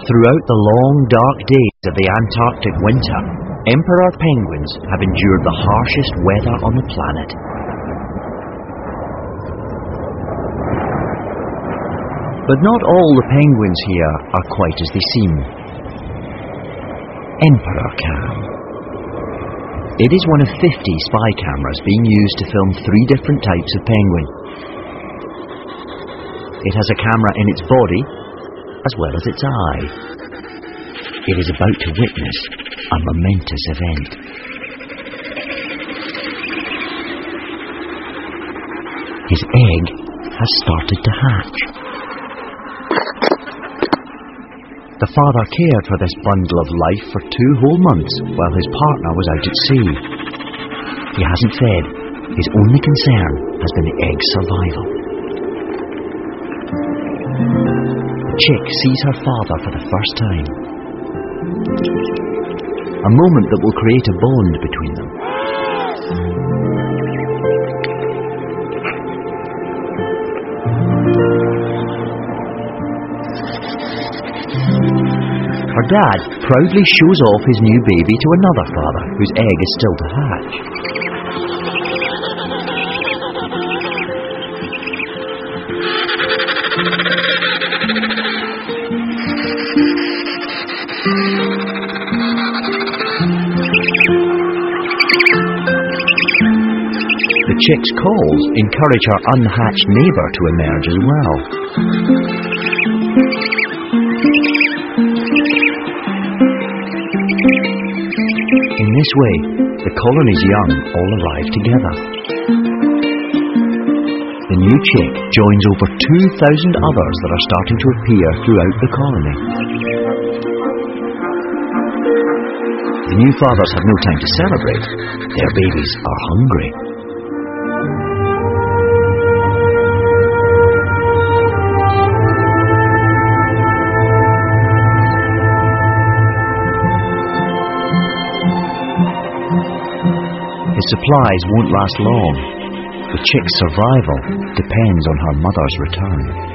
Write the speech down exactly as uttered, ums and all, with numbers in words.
Throughout the long, dark days of the Antarctic winter, emperor penguins have endured the harshest weather on the planet. But not all the penguins here are quite as they seem. Emperor Cam. It is one of fifty spy cameras being used to film three different types of penguin. It has a camera in its body, as well as its eye. It is about to witness a momentous event. His egg has started to hatch. The father cared for this bundle of life for two whole months while his partner was out at sea. He hasn't fed. His only concern has been the egg's survival. The chick sees her father for the first time. A moment that will create a bond between them. Her dad proudly shows off his new baby to another father whose egg is still to hatch. The chick's calls encourage her unhatched neighbour to emerge as well. In this way, the colony's young all arrive together. The new chick joins over two thousand others that are starting to appear throughout the colony. The new fathers have no time to celebrate. Their babies are hungry. His supplies won't last long. The chick's survival depends on her mother's return.